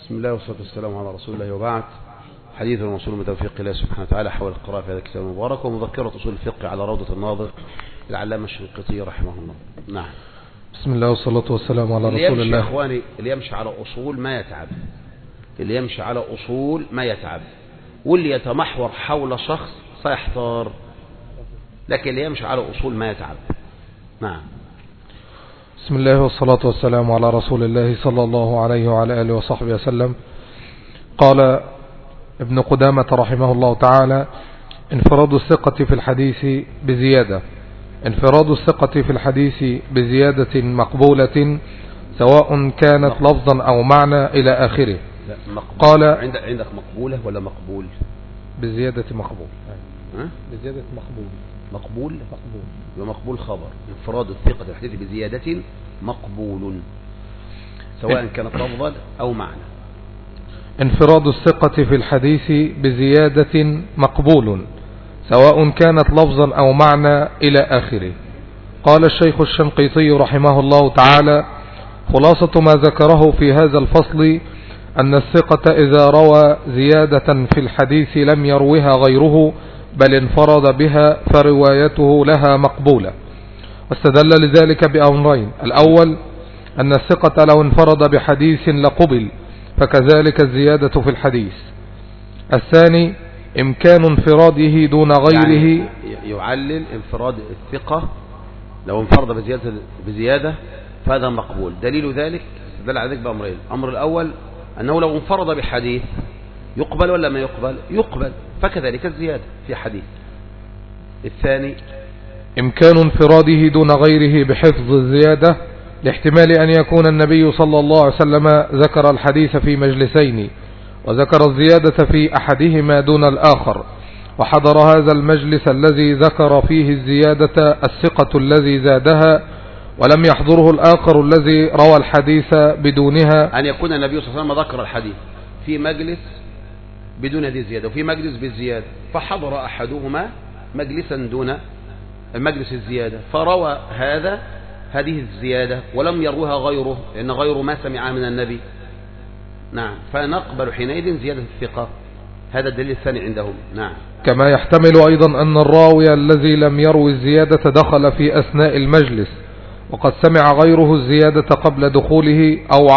بسم الله والصلاة والسلام على رسول الله وبعد. حديث الموصول من توفيق الله سبحانه وتعالى حول القراءة في هذا الكتاب المبارك ومذكرة أصول الفقه على روضة الناظر العلامة الشنقيطي رحمه الله. نعم. بسم الله والصلاة والسلام على رسول الله. إخواني اللي يمشي على أصول ما يتعب، اللي يمشي على أصول ما يتعب، واللي يتمحور حول شخص سيحتار، لكن اللي يمشي على أصول ما يتعب. نعم. بسم الله والصلاة والسلام على رسول الله صلى الله عليه وعلى آله وصحبه وسلم. قال ابن قدامة رحمه الله تعالى: انفراد الثقة في الحديث بزيادة. انفراد الثقة في الحديث بزيادة مقبولة سواء كانت لفظا أو معنى إلى آخره. قال عندك مقبولة ولا مقبول؟ بزيادة مقبول. بزيادة مقبول ومقبول خبر. انفراد الثقة في الحديث بزيادة مقبول سواء كانت لفظا أو معنى. انفراد الثقة في الحديث بزيادة مقبول سواء كانت لفظا أو معنى إلى آخره. قال الشيخ الشنقيطي رحمه الله تعالى: خلاصة ما ذكره في هذا الفصل أن الثقة إذا روى زيادة في الحديث لم يروها غيره بل انفرد بها فروايته لها مقبولة. واستدل لذلك بأمرين: الأول أن الثقة لو انفرد بحديث لقبل، فكذلك الزيادة في الحديث. الثاني إمكان انفراده دون غيره. يعني يعلل انفراد الثقة لو انفرد بزيادة فهذا مقبول. دليل ذلك استدل على ذلك بأمرين: الأمر الأول أنه لو انفرد بحديث يقبل ولا ما يقبل؟ يقبل، فكذلك الزيادة في حديث. الثاني إمكان انفراده دون غيره بحفظ الزيادة لاحتمال أن يكون النبي صلى الله عليه وسلم ذكر الحديث في مجلسين وذكر الزيادة في أحدهما دون الآخر، وحضر هذا المجلس الذي ذكر فيه الزيادة الثقة الذي زادها، ولم يحضره الآخر الذي روى الحديث بدونها. أن يكون النبي صلى الله عليه وسلم ذكر الحديث في مجلس بدون هذه الزيادة وفي مجلس بالزيادة، فحضر أحدهما مجلسا دون المجلس الزيادة فروى هذه الزيادة ولم يروها غيره لأن غيره ما سمعها من النبي. نعم، فنقبل حينئذ زيادة الثقة. هذا الدليل الثاني عندهم. نعم. كما يحتمل أيضا أن الراوي الذي لم يروي الزيادة دخل في أثناء المجلس وقد سمع غيره الزيادة قبل دخوله أو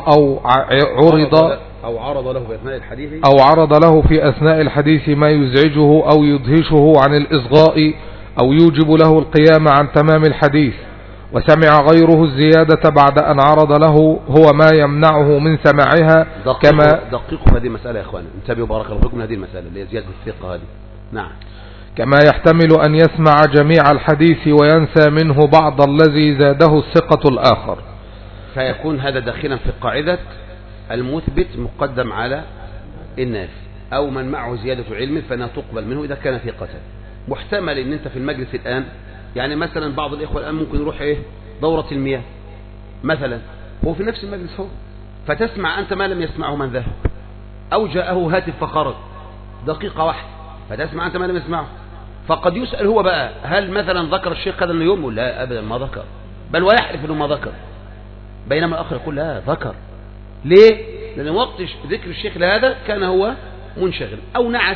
عرض له في أثناء الحديث ما يزعجه أو يدهشه عن الإصغاء أو يوجب له القيام عن تمام الحديث، وسمع غيره الزيادة بعد أن عرض له هو ما يمنعه من سماعها. كما دقيقوا هذه المسألة يا إخوان، انتبهوا بارك الله فيكم هذه المسألة اللي هي زيادة الثقة هذه. نعم. كما يحتمل أن يسمع جميع الحديث وينسى منه بعض الذي زاده الثقة الآخر، فيكون هذا داخلا في قاعدة المثبت مقدم على النافي، أو من معه زيادة علم فلا تقبل منه إذا كان ثقة. محتمل ان انت في المجلس الآن، يعني مثلا بعض الإخوة الآن ممكن يروح دورة المياه مثلا، هو في نفس المجلس هو، فتسمع أنت ما لم يسمعه من ذهب، أو جاءه هاتف فخرج دقيقة واحدة فتسمع أنت ما لم يسمعه، فقد يسأل هو بقى هل مثلا ذكر الشيخ هذا اليوم؟ لا أبدا ما ذكر، بل ويحلف أنه ما ذكر، بينما الآخر يقول لا ذكر. ليه؟ لأن وقت ذكر الشيخ لهذا كان هو منشغل أو نعس،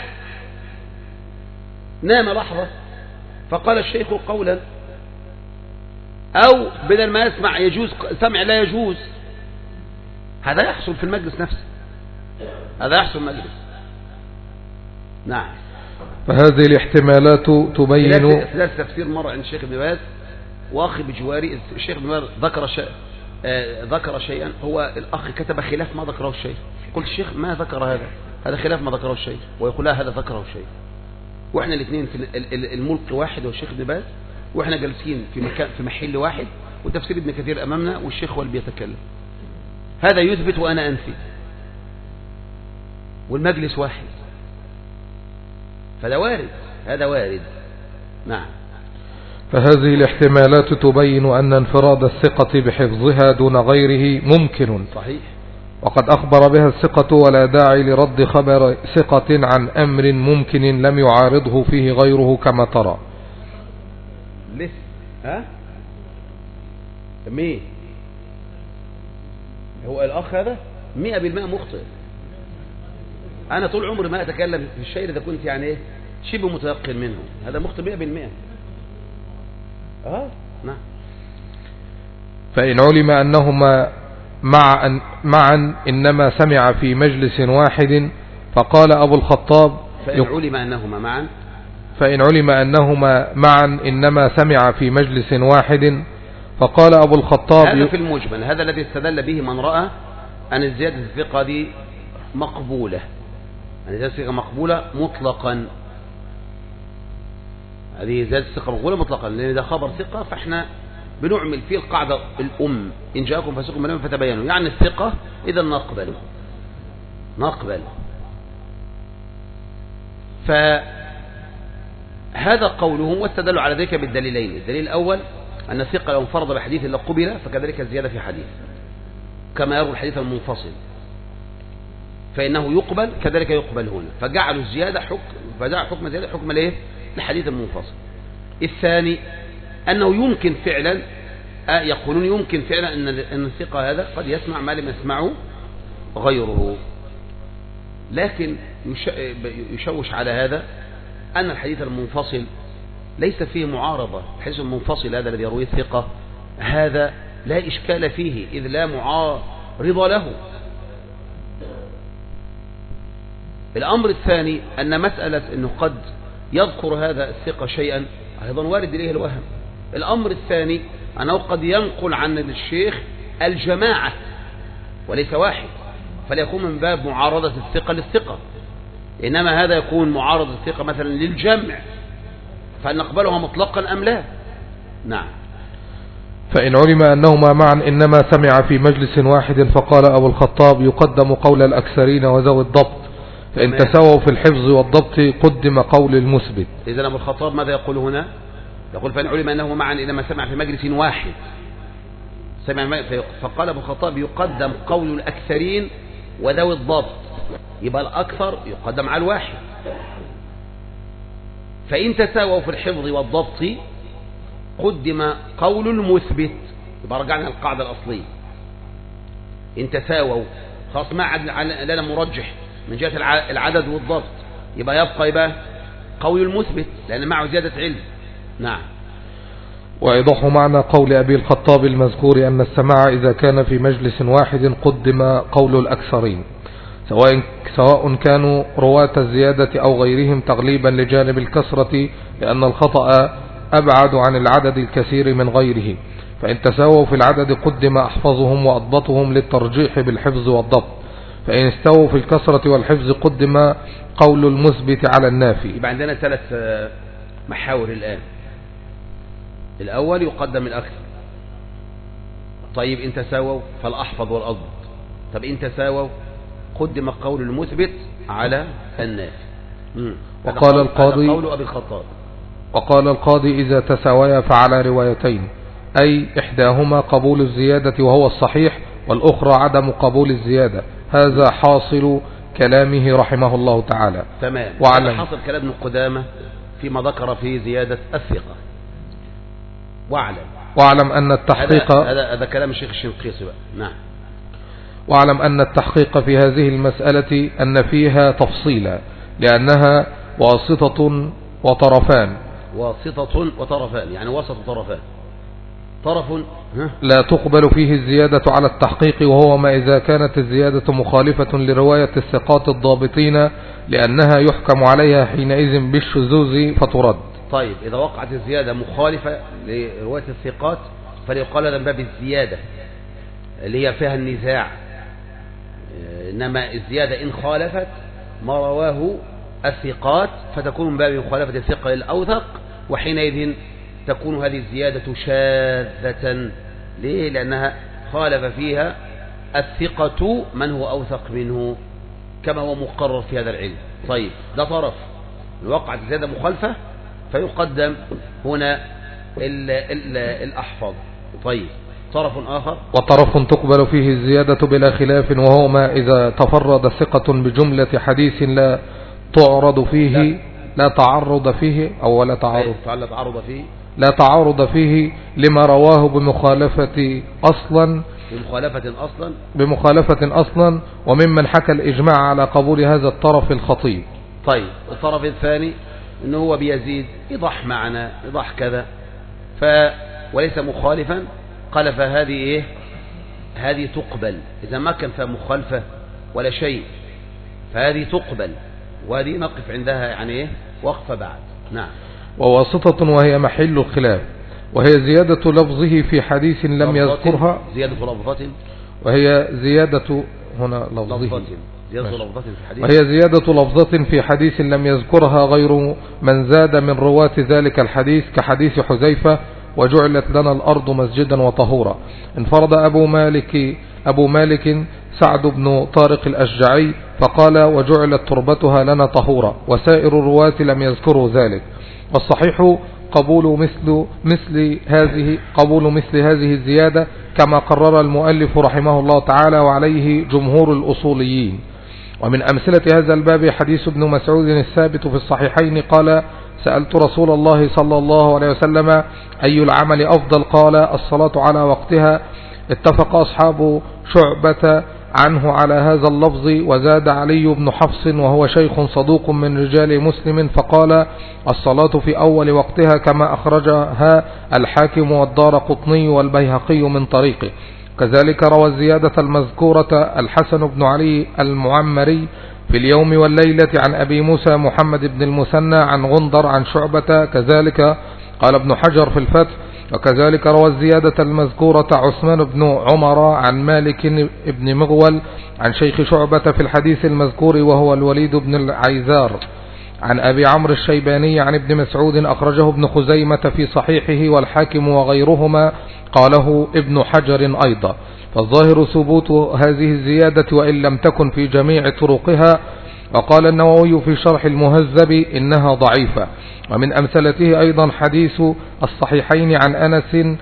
نام لحظة فقال الشيخ قولا، أو بدل ما يسمع يجوز سمع لا يجوز. هذا يحصل في المجلس نفسه، هذا يحصل في المجلس. نعم. فهذه الاحتمالات تبين تفسير مرة عند الشيخ ابن باز وأخي بجواري. الشيخ ابن باز ذكر شيئا، هو الأخ كتب خلاف ما ذكره الشيخ، قلت الشيخ ما ذكر هذا خلاف ما ذكره الشيخ، ويقول لا هذا ذكره الشيخ، واحنا الاثنين في الملك واحد والشيخ ابن باز، واحنا جالسين في مكان في محل واحد، وتفسير ابن كثير امامنا والشيخ هو اللي بيتكلم. هذا يثبت وانا انفي، والمجلس واحد، فده وارد، هذا وارد. نعم. فهذه الاحتمالات تبين أن انفراد الثقة بحفظها دون غيره ممكن. صحيح. وقد أخبر بها الثقة ولا داعي لرد خبر ثقة عن أمر ممكن لم يعارضه فيه غيره كما ترى. ها؟ مين؟ هو الأخ هذا؟ 100% مخطئ. أنا طول عمري ما أتكلم في الشيء إذا كنت يعني إيه شبه متيقن منه، هذا مخطئ 100%. نعم. فإن علم أنهما معا إنما سمع في مجلس واحد فقال أبو الخطاب فإن علم أنهما معا إنما سمع في مجلس واحد فقال أبو الخطاب هذا في المجمل، هذا الذي استدل به من رأى أن الزيادة الثقة دي مقبولة، أن الزيادة الثقة مقبولة مطلقا. هذه زيادة الثقة مقبولة مطلقا، لأن ده خبر ثقة فإحنا بنعمل فيه القاعدة الأم إن جاءكم فاسق بنبأ فتبينوا، يعني الثقة إذا نقبل. فهذا قولهم، واستدلوا على ذلك بالدليلين. الدليل الأول أن الثقة لو انفرد بحديث إلا قبل، فكذلك الزيادة في حديث كما يروي الحديث المنفصل فإنه يقبل، كذلك يقبل هنا، فجعلوا الزيادة حكم زيادة حكم الايه الحديث المنفصل. الثاني أنه يمكن فعلا، يقولون يمكن فعلا أن الثقة هذا قد يسمع ما لم يسمعه غيره، لكن يشوش على هذا أن الحديث المنفصل ليس فيه معارضة. الحديث المنفصل هذا الذي يرويه الثقة هذا لا إشكال فيه، إذ لا معارض له. الأمر الثاني أن مسألة أنه قد يذكر هذا الثقة شيئا أيضا وارد إليه الوهم. الأمر الثاني أنه قد ينقل عن الشيخ الجماعة وليس واحد، فليكون من باب معارضة الثقة للثقة، إنما هذا يكون معارضة الثقة مثلا للجمع، فنقبلها مطلقا أم لا؟ نعم. فإن علم أنهما معا إنما سمع في مجلس واحد فقال أبو الخطاب يقدم قول الأكثرين وذوي الضبط، فإن تساووا في الحفظ والضبط قدم قول المثبت. إذن أبو الخطاب ماذا يقول هنا؟ يقول فإن علم أنه معا إنما سمع في مجلس واحد، فقال أبو الخطاب يقدم قول الأكثرين وذوي الضبط، يبقى الأكثر يقدم على الواحد. فإن تساووا في الحفظ والضبط قدم قول المثبت، يبقى رجعنا القاعدة الأصلية. إن تساووا خلاص ما عاد لنا مرجح من جهة العدد والضبط، يبقى قول المثبت لأن معه زيادة علم. نعم. ويضح معنى قول أبي الخطاب المذكور أن السماع إذا كان في مجلس واحد قدم قول الأكثرين، سواء كانوا رواة الزيادة أو غيرهم، تغليبا لجانب الكثرة، لأن الخطأ أبعد عن العدد الكثير من غيره. فإن تساووا في العدد قدم أحفظهم وأضبطهم للترجيح بالحفظ والضبط، فإن استووا في الكثرة والحفظ قدم قول المثبت على النافي. يبقى عندنا 3 محاور الآن. الأول يقدم الأكثر، طيب إن تساووا فالأحفظ والأضبط، طب إن تساووا قدم قول المثبت على النافي. وقال القاضي إذا تساويا فعلى روايتين، أي إحداهما قبول الزيادة وهو الصحيح، والأخرى عدم قبول الزيادة. هذا حاصل كلامه رحمه الله تعالى. تمام. هذا حاصل كلام ابن قدامة فيما ذكر في زيادة الثقة. واعلم أن التحقيق هذا كلام الشيخ الشنقيطي بقى. نعم. واعلم أن التحقيق في هذه المسألة أن فيها تفصيلا، لأنها واسطة وطرفان. يعني وسط طرفان. طرف لا تقبل فيه الزيادة على التحقيق، وهو ما إذا كانت الزيادة مخالفة لرواية الثقات الضابطين، لأنها يحكم عليها حينئذ بالشذوذ فترد. طيب إذا وقعت الزيادة مخالفة لرواية الثقات فليقال هذا من باب الزيادة اللي هي فيها النزاع، إنما الزيادة إن خالفت ما رواه الثقات فتكون من باب مخالفة الثقة للأوثق، وحينئذ تكون هذه الزيادة شاذة. ليه؟ لأنها خالف فيها الثقة من هو أوثق منه كما هو مقرر في هذا العلم. طيب ده طرف وقعت الزيادة مخالفة فيقدم هنا الأحفظ. طيب طرف آخر، وطرف تقبل فيه الزيادة بلا خلاف، وهو ما إذا تفرد ثقة بجملة حديث لا تعرض فيه لا تعرض فيه أو لا تعارض فيه لما رواه بمخالفة أصلا بمخالفة أصلا وممن حكى الإجماع على قبول هذا الطرف الخطيب. طيب الطرف الثاني إنه هو بيزيد إيضاح معنى إيضاح كذا وليس مخالفا، قال فهذه إيه؟ هذه تقبل. إذا ما كان فيها مخالفة ولا شيء فهذه تقبل، وهذه نقف عندها يعني إيه؟ وقفة بعد. نعم. وواسطة وهي محل الخلاف، وهي زيادة لفظه في حديث لم يذكرها. زيادة لفظة، وهي زيادة هنا لفظه. وهي زيادة لفظة في حديث لم يذكرها غير من زاد من رواة ذلك الحديث، كحديث حذيفة وجعلت لنا الأرض مسجدا وطهورا. انفرد أبو مالك سعد بن طارق الأشجعي فقال وجعلت تربتها لنا طهورا، وسائر الرواة لم يذكروا ذلك. والصحيح قبول مثل هذه الزيادة كما قرر المؤلف رحمه الله تعالى، وعليه جمهور الأصوليين. ومن أمثلة هذا الباب حديث ابن مسعود الثابت في الصحيحين قال سألت رسول الله صلى الله عليه وسلم أي العمل أفضل؟ قال الصلاة على وقتها. اتفق أصحاب شعبة عنه على هذا اللفظ، وزاد علي بن حفص وهو شيخ صدوق من رجال مسلم فقال الصلاة في أول وقتها، كما أخرجها الحاكم والدارقطني والبيهقي من طريقه. كذلك روى الزيادة المذكورة الحسن بن علي المعمري في اليوم والليلة عن أبي موسى محمد بن المثنى عن غندر عن شعبة. كذلك قال ابن حجر في الفتح. وكذلك روى الزيادة المذكورة عثمان بن عمر عن مالك بن مغول عن شيخ شعبة في الحديث المذكور وهو الوليد بن العيزار عن أبي عمرو الشيباني عن ابن مسعود أخرجه ابن خزيمة في صحيحه والحاكم وغيرهما، قاله ابن حجر أيضا. فالظاهر ثبوت هذه الزيادة وإن لم تكن في جميع طرقها. وقال النووي في شرح المهذب إنها ضعيفة. ومن أمثلته أيضا حديث الصحيحين عن أنس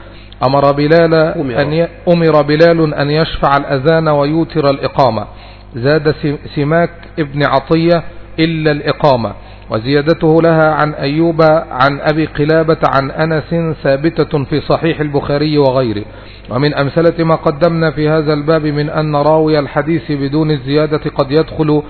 أمر بلال أن يشفع الأذان ويوتر الإقامة، زاد سماك ابن عطية إلا الإقامة. وزيادته لها عن أيوب عن أبي قلابة عن أنس ثابتة في صحيح البخاري وغيره. ومن أمثلة ما قدمنا في هذا الباب من أن راوي الحديث بدون الزيادة قد يدخل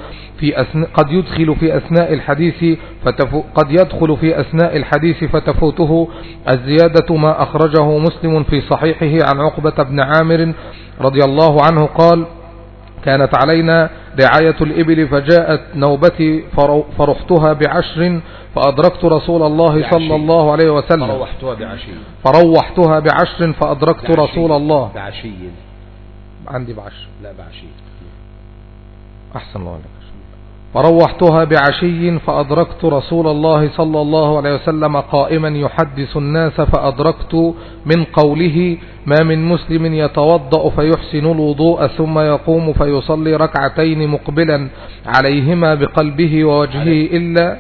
في أثناء الحديث فتفوته الزيادة، ما أخرجه مسلم في صحيحه عن عقبة بن عامر رضي الله عنه قال كانت علينا رعاية الإبل فجاءت نوبتي فرحتها ب10 فأدركت رسول الله صلى الله عليه وسلم. فروحتها ب10 فأدركت رسول الله. بعشي عندي ب10. لا بعشي. أحسن الله عليك. فروحتها بعشي فأدركت رسول الله صلى الله عليه وسلم قائما يحدث الناس، فأدركت من قوله ما من مسلم يتوضأ فيحسن الوضوء ثم يقوم فيصلي ركعتين مقبلا عليهما بقلبه ووجهه إلا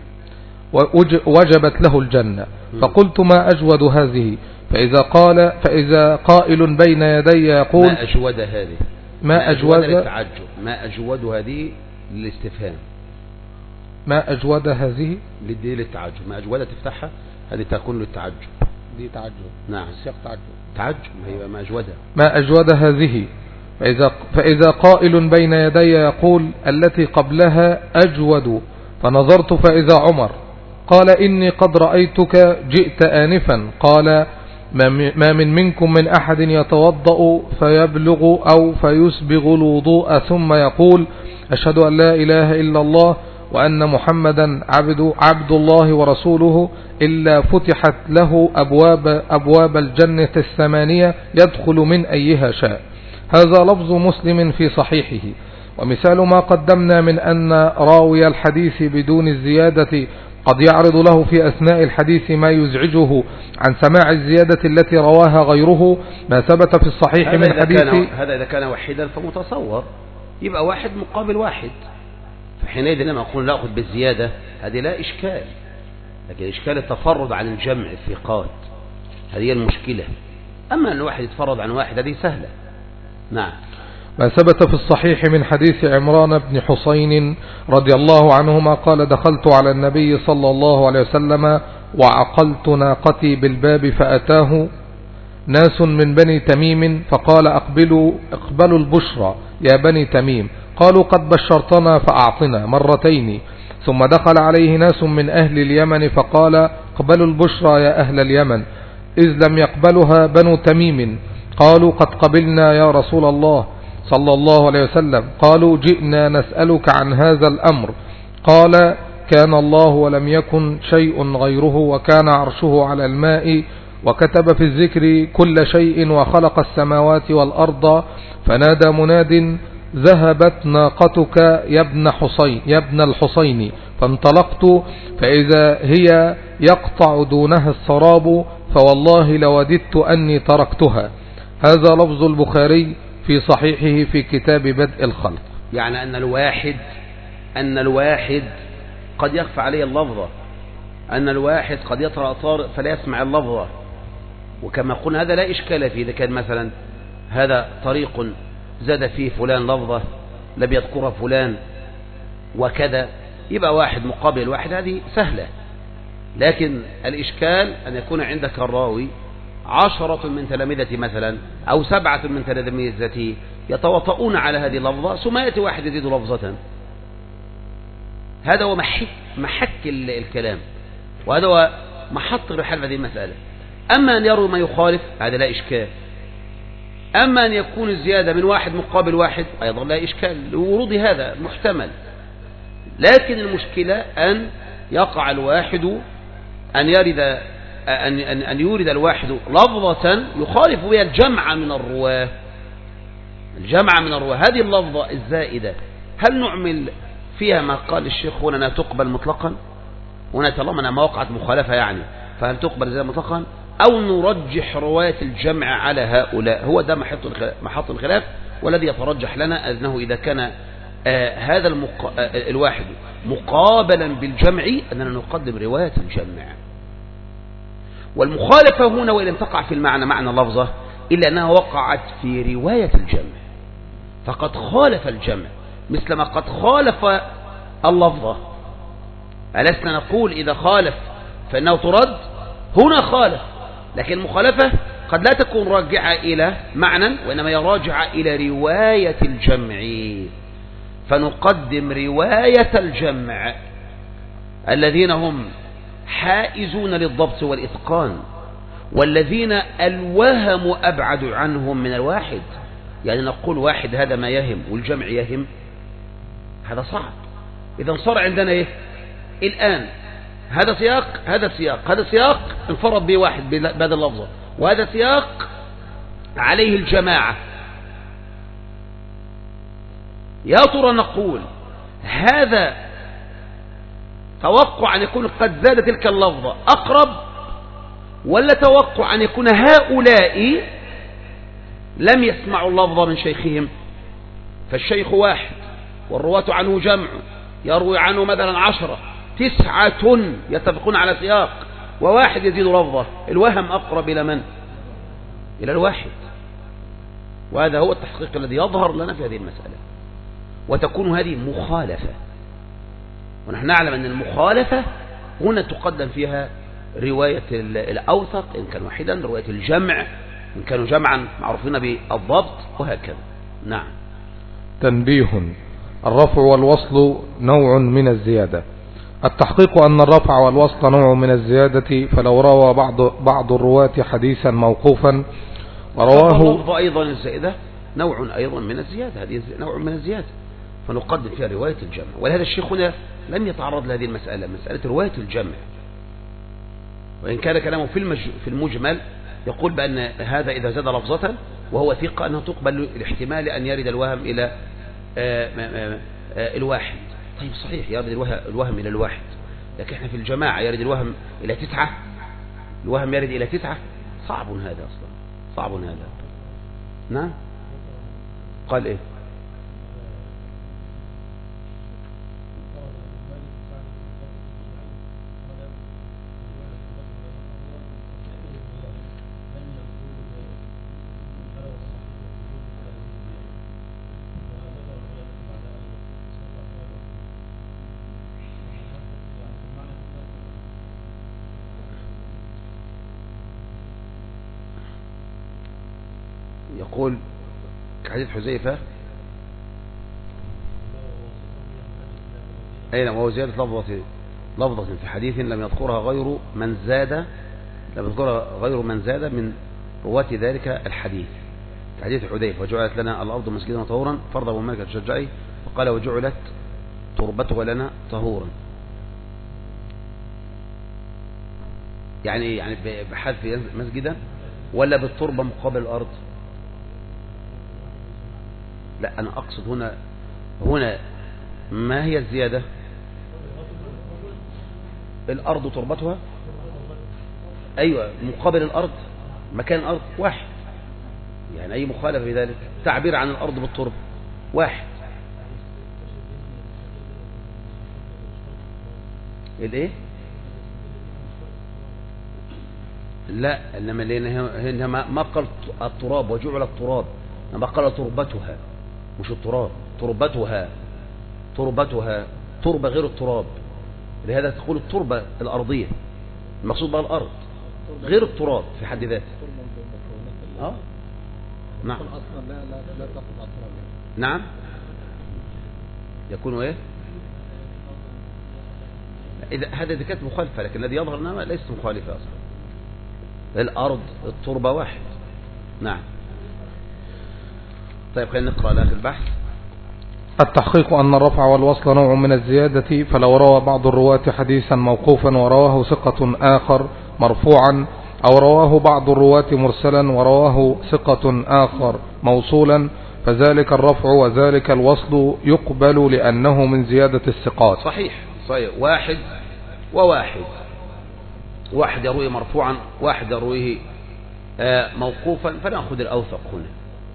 وجبت له الجنة. فقلت ما أجود هذه؟ فإذا قائل بين يدي يقول ما أجود هذه؟ ما أجود هذه للاستفهام. ما أجود هذه للتعجب. ما أجود تفتحها هذه تكون للتعجب. دي تعجب. نعم. السياق تعجب هي ما أجودها. ما أجود هذه. فإذا قائل بين يدي يقول التي قبلها أجود، فنظرت فإذا عمر قال إني قد رأيتك جئت آنفا. قال ما منكم من أحد يتوضأ فيبلغ أو فيسبغ الوضوء ثم يقول أشهد أن لا إله إلا الله وأن محمدا عبد الله ورسوله إلا فتحت له أبواب الجنة 8 يدخل من أيها شاء. هذا لفظ مسلم في صحيحه. ومثال ما قدمنا من أن راوي الحديث بدون الزيادة قد يعرض له في أثناء الحديث ما يزعجه عن سماع الزيادة التي رواها غيره، ما ثبت في الصحيح من حديث. هذا إذا كان وحيدا فمتصور يبقى واحد مقابل واحد، فحينئذ لما أقول نأخذ بالزيادة هذه لا إشكال، لكن إشكال التفرد عن الجمع الثقات هذه المشكلة. أما أن واحد يتفرد عن واحد هذه سهلة. نعم. ما ثبت في الصحيح من حديث عمران بن حسين رضي الله عنهما قال دخلت على النبي صلى الله عليه وسلم وعقلت ناقتي بالباب فأتاه ناس من بني تميم فقال اقبلوا البشرى يا بني تميم. قالوا قد بشرتنا فأعطنا مرتين. ثم دخل عليه ناس من أهل اليمن فقال اقبلوا البشرى يا أهل اليمن، إذ لم يقبلها بنو تميم. قالوا قد قبلنا يا رسول الله صلى الله عليه وسلم. قالوا جئنا نسألك عن هذا الأمر. قال كان الله ولم يكن شيء غيره، وكان عرشه على الماء، وكتب في الذكر كل شيء، وخلق السماوات والأرض. فنادى مناد ذهبت ناقتك يا ابن الحصين. فانطلقت فإذا هي يقطع دونها السراب، فوالله لوددت أني تركتها. هذا لفظ البخاري في صحيحه في كتاب بدء الخلق. يعني أن الواحد قد يخفى عليه اللفظة، أن الواحد قد يطرأ طارئ فلا يسمع اللفظة. وكما قلنا هذا لا إشكال فيه، إذا كان مثلا هذا طريق زاد فيه فلان لفظة لم يذكرها فلان وكذا، يبقى واحد مقابل واحد، هذه سهلة. لكن الإشكال أن يكون عندك الراوي 10 من تلامذته مثلا أو 7 من تلامذته يتواطؤون على هذه اللفظة، ثم يأتي واحد يزيد لفظة. هذا هو محك الكلام، وهذا هو محط رحال هذه المسألة. أما أن يروي ما يخالف هذا لا إشكال، أما أن يكون الزيادة من واحد مقابل واحد أيضا لا إشكال لورود هذا محتمل. لكن المشكلة أن يقع الواحد أن يورد الواحد لفظة يخالف بها الجمع من الرواة. هذه اللفظة الزائدة هل نعمل فيها ما قال الشيخ هنا أنها تقبل مطلقا؟ هنا طالما أنها ما وقعت مخالفة يعني، فهل تقبل زي مطلقا أو نرجح رواية الجمع على هؤلاء؟ هو ده محط الخلاف، والذي يترجح لنا أنه إذا كان هذا الواحد مقابلا بالجمع أننا نقدم رواية الجمع. والمخالفة هنا وإن لم تقع في المعنى معنى لفظة إلا أنها وقعت في رواية الجمع، فقد خالف الجمع مثل ما قد خالف اللفظة. ألسنا نقول إذا خالف فإنه ترد؟ هنا خالف، لكن المخالفة قد لا تكون راجعة إلى معنى، وإنما يراجع إلى رواية الجمع، فنقدم رواية الجمع الذين هم حائزون للضبط والإتقان، والذين الوهم أبعد عنهم من الواحد. يعني نقول واحد هذا ما يهم والجمع يهم، هذا صعب. إذا صار عندنا إيه الآن؟ هذا سياق انفرد به واحد بهذا اللفظة، وهذا سياق عليه الجماعة. يا ترى نقول هذا توقع أن يكون قد زاد تلك اللفظة أقرب، ولا توقع أن يكون هؤلاء لم يسمعوا اللفظة من شيخهم؟ فالشيخ واحد والرواة عنه جمع، يروي عنه مثلا 10 9 يتفقون على سياق، وواحد يزيد لفظة، الوهم أقرب إلى من؟ إلى الواحد. وهذا هو التحقيق الذي يظهر لنا في هذه المسألة، وتكون هذه مخالفة. ونحن نعلم أن المخالفة هنا تقدم فيها رواية الأوثق إن كان واحدا، رواية الجمع إن كانوا جمعا معروفين بالضبط، وهكذا. نعم. تنبيه: الرفع والوصل نوع من الزيادة. التحقيق أن الرفع والوصل نوع من الزيادة، فلو روى بعض الرواة حديثا موقوفا ورواه أيضا الزائدة نوع أيضا من الزيادة، هذه نوع من الزيادة، فنقدم فيها رواية الجمع. ولهذا الشيخ هنا لم يتعرض لهذه المسألة، مسألة رواية الجمع، وإن كان كلامه في المجمل يقول بأن هذا إذا زاد لفظة وهو ثقة أنه تقبل الاحتمال أن يرد الوهم إلى الواحد. طيب صحيح يرد الوهم إلى الواحد، لكن احنا في الجماعة يرد الوهم إلى 9، الوهم يرد إلى 9، صعب هذا أصلا، صعب هذا. نعم. قال إيه؟ يقول حديث حذيفة أين وهو زيادة لفظة في حديث لم يذكرها غير من زاد من رواة ذلك الحديث. حديث حذيفة وجعلت لنا الأرض مسجدا طهورا فرضا وملكا تشجعي، وقال وجعلت تربتها لنا طهورا. يعني بحذف مسجدا ولا بالتربة مقابل الأرض؟ لا أنا أقصد هنا ما هي الزيادة؟ الأرض تربتها، أيوة مقابل الأرض مكان الأرض واحد، يعني أي مخالفة في ذلك تعبير عن الأرض بالتربة واحد. الايه؟ لا انما ما قال التراب وجعل التراب، ما قال تربتها، مش التراب، تربتها تربة غير التراب، لهذا تقول التربة الأرضية، المقصود بها الأرض غير التراب في حد ذاته. نعم نعم يكون ايه؟ إذا هذا إذا كانت مخالفة، لكن الذي يظهر أنها ليست مخالفة أصلا. الأرض التربة واحد. نعم. طيب خلينا نقرأ لك البحث. التحقيق أن الرفع والوصل نوع من الزيادة، فلو روى بعض الرواة حديثا موقوفا ورواه ثقة آخر مرفوعا، أو رواه بعض الرواة مرسلا ورواه ثقة آخر موصولا، فذلك الرفع وذلك الوصل يقبل لأنه من زيادة الثقات. صحيح. واحد يروي مرفوعا، واحد يرويه موقوفا، فنأخذ الأوثق هنا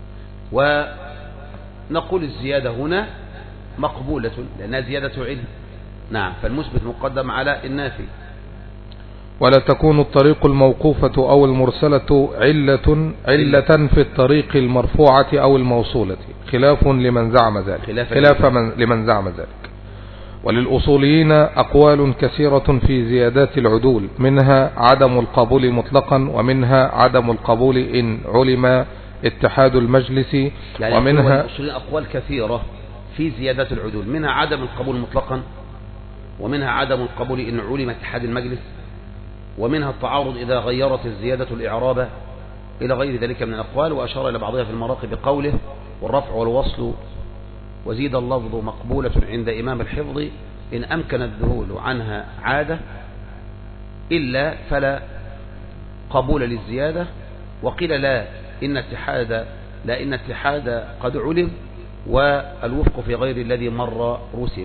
ونقول الزيادة هنا مقبولة لأنها زيادة علم. نعم. فالمثبت مقدم على النافي. ولا تكون الطريق الموقوفة أو المرسلة علة في الطريق المرفوعة أو الموصولة، خلاف لمن زعم ذلك. وللأصوليين أقوال كثيرة في زيادات العدول، منها عدم القبول مطلقا، ومنها عدم القبول إن علم اتحاد المجلس، يعني ومنها الأصوليين أقوال كثيرة في زيادات العدول، منها عدم القبول مطلقا، ومنها عدم القبول إن علم اتحاد المجلس، ومنها التعارض إذا غيرت الزيادة الإعراب، إلى غير ذلك من الأقوال. وأشار إلى بعضها في المراقي بقوله والرفع والوصل وزيد اللفظ مقبولة عند إمام الحفظ إن أمكن الذهول عنها عادة، إلا فلا قبول للزيادة. وقيل لا إن اتحاد قد علم، والوفق في غير الذي مر رسم.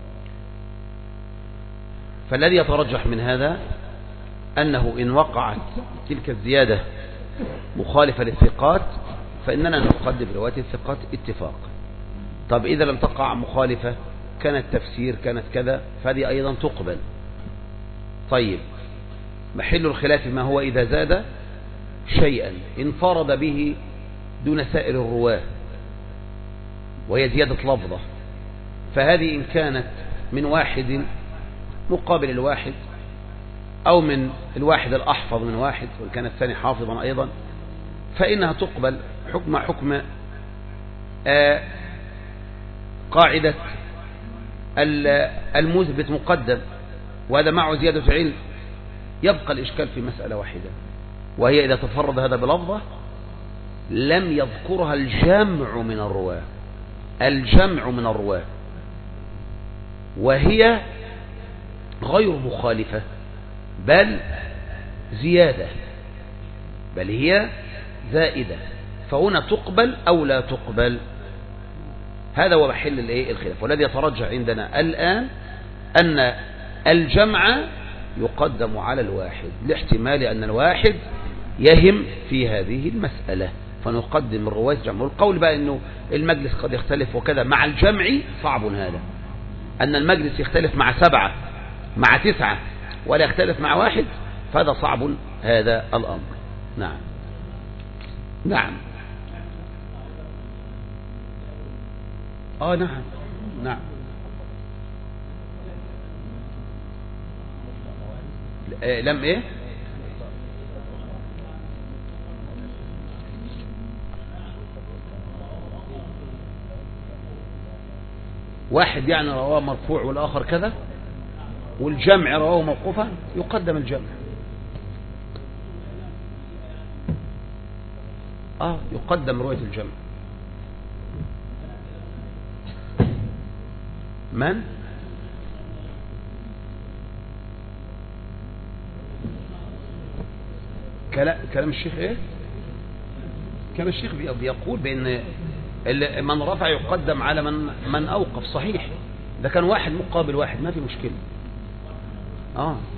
فالذي يترجح من هذا أنه إن وقعت تلك الزيادة مخالفة للثقات فإننا نقدم رواية الثقات اتفاق. طب إذا لم تقع مخالفة، كانت تفسير، كانت كذا، فهذه أيضا تقبل. طيب محل الخلاف ما هو إذا زاد شيئا انفرد به دون سائر الرواة، وهي زيادة لفظة، فهذه إن كانت من واحد مقابل الواحد، أو من الواحد الأحفظ من واحد وإن كان الثاني حافظا أيضا، فإنها تقبل حكم قاعدة المثبت مقدم، وهذا معه زيادة علم. يبقى الإشكال في مسألة واحدة، وهي إذا تفرد هذا بلفظة لم يذكرها الجمع من الرواة، وهي غير مخالفة بل زيادة، بل هي زائدة، فهنا تقبل أو لا تقبل. هذا هو محل الخلاف. والذي يترجح عندنا الآن أن الجمع يقدم على الواحد، لاحتمال أن الواحد يهم في هذه المسألة، فنقدم الرواة جمع. والقول بقى أنه المجلس قد يختلف وكذا مع الجمع صعب، هذا أن المجلس يختلف مع 7 مع 9 ولا يختلف مع 1، فهذا صعب هذا الأمر. نعم نعم نعم لم ايه واحد يعني رواه مرفوع والآخر كذا، والجمع رواه موقوفا، يقدم الجمع. يقدم رواية الجمع. من؟ كلام الشيخ ايه؟ كلام الشيخ بيقول بأن من رفع يقدم على من أوقف. صحيح، ده كان واحد مقابل واحد، ما في مشكلة.